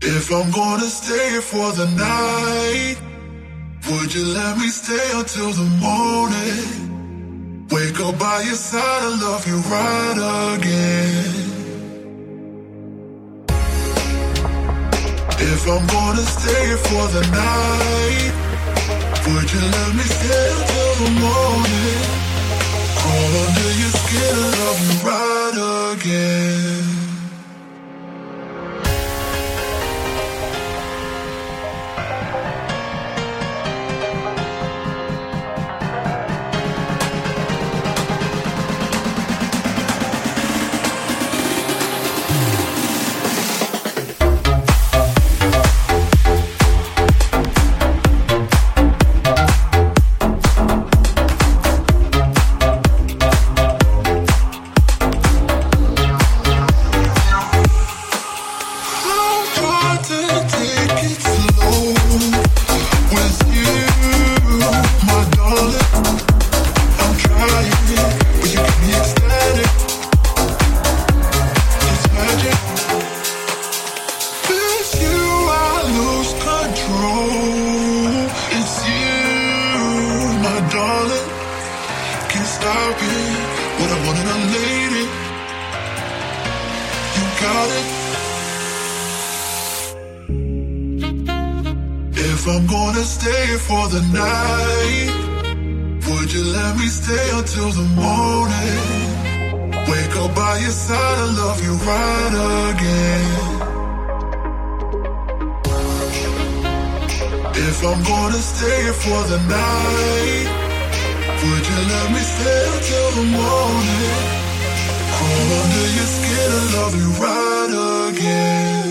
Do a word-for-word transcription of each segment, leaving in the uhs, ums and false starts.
If I'm gonna stay for the night, would you let me stay until the morning? Wake up by your side and love you right again. If I'm gonna stay for the night, would you let me stay until the morning? Crawl under your skin and love you right again. If I'm gonna stay for the night, would you let me stay until the morning? Wake up by your side and love you right again. If I'm gonna stay for the night, would you let me stay until the morning? Crawl under your skin and love you right again.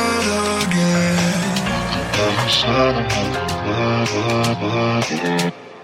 Bye.